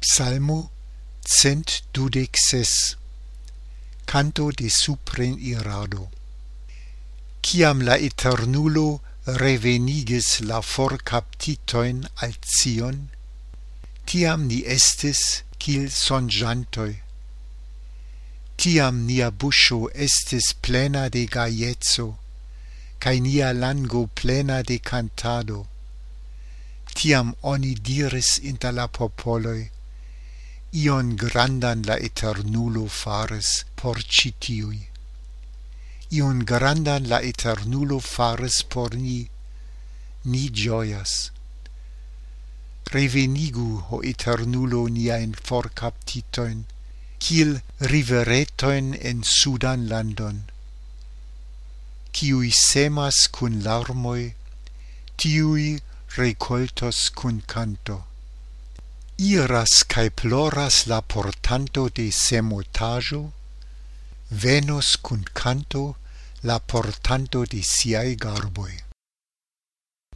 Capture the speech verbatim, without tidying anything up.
Psalmo cent dudek ses. Canto de supren irado. Ciam la Eternulo revenigis la forcaptitoin al Zion, tiam ni estis cil sonĝantoj. Tiam nia buŝo estis plena de gaieco, kaj nia lango plena de cantado. Tiam oni diris inter la popoloj: ion grandan la Eternulo faris por ci tiuj. Ion grandan la Eternulo faris por ni, ni ĝojas. Revenigu, ho Eternulo, niajn forkaptitojn, kiel riveretojn en sudan landon. Kiuj semas kun larmoj, tiuj rekoltos kun canto. Iras cae ploras la portanto de semotaĵo, venos kun canto la portanto de siaj garboj.